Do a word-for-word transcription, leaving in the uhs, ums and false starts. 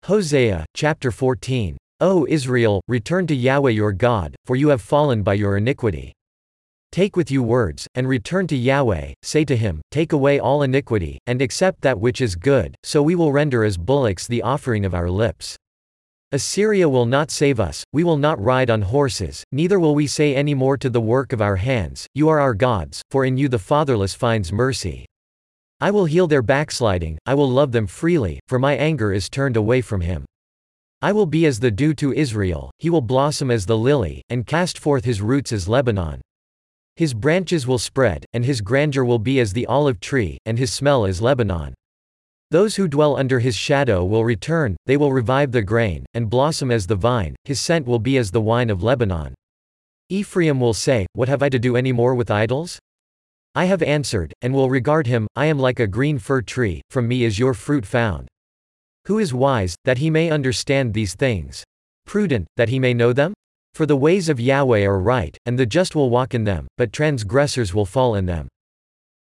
Hosea, chapter fourteen. O Israel, return to Yahweh your God, for you have fallen by your iniquity. Take with you words, and return to Yahweh, say to him, Take away all iniquity, and accept that which is good, so we will render as bullocks the offering of our lips. Assyria will not save us, we will not ride on horses, neither will we say any more to the work of our hands, You are our gods, for in you the fatherless finds mercy. I will heal their backsliding, I will love them freely, for my anger is turned away from him. I will be as the dew to Israel, he will blossom as the lily, and cast forth his roots as Lebanon. His branches will spread, and his grandeur will be as the olive tree, and his smell as Lebanon. Those who dwell under his shadow will return, they will revive the grain, and blossom as the vine, his scent will be as the wine of Lebanon. Ephraim will say, What have I to do any more with idols? I have answered, and will regard him, I am like a green fir tree, from me is your fruit found. Who is wise, that he may understand these things? Prudent, that he may know them? For the ways of Yahweh are right, and the just will walk in them, but transgressors will fall in them.